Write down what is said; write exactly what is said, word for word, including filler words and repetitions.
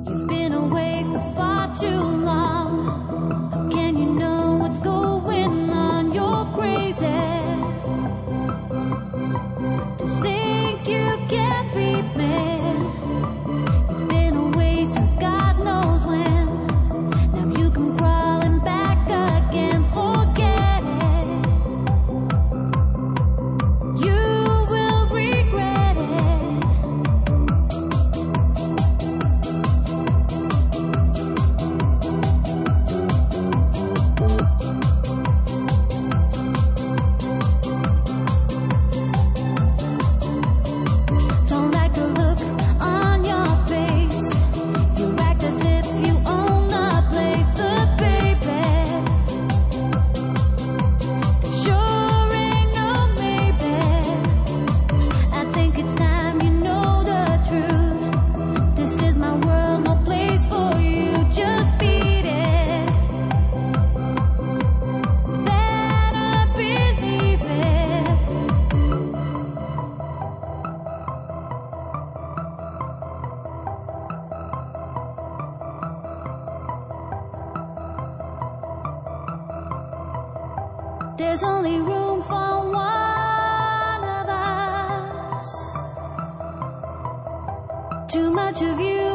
You've been away for far too long. How can you know what's going on? You're crazy to think you can beat me. You've been away since God knows when. Now you come crawling back again. Forget it. You will regret it. Don't like the look on your face. You act as if you own the place, but baby, sure ain't no maybe. I think it's time you know the truth. This is my world, no place for you. Just beat it. Better believe it. There's only room for one of us. Too much of you